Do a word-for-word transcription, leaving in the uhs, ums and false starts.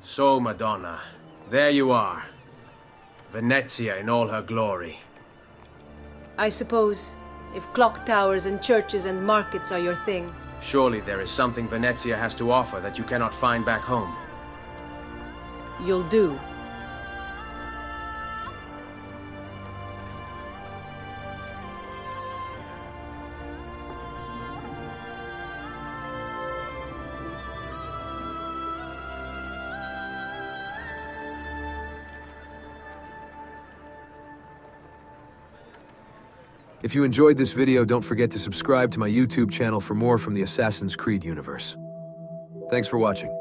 So, Madonna, there you are. Venezia in all her glory. I suppose, if clock towers and churches and markets are your thing. Surely there is something Venezia has to offer that you cannot find back home. You'll do. If you enjoyed this video, don't forget to subscribe to my YouTube channel for more from the Assassin's Creed universe. Thanks for watching.